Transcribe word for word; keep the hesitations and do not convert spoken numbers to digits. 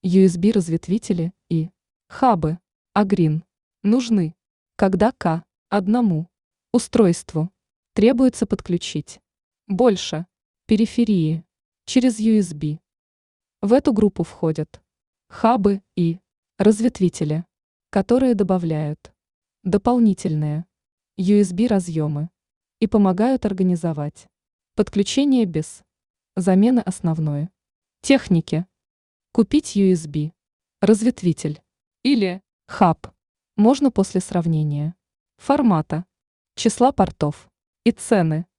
ю эс би-разветвители и хабы Agreen нужны, когда к одному устройству требуется подключить больше периферии через ю эс би. В эту группу входят хабы и разветвители, которые добавляют дополнительные ю эс би-разъемы и помогают организовать подключение без замены основной техники. Купить ю эс би разветвитель или хаб можно после сравнения формата, числа портов и цены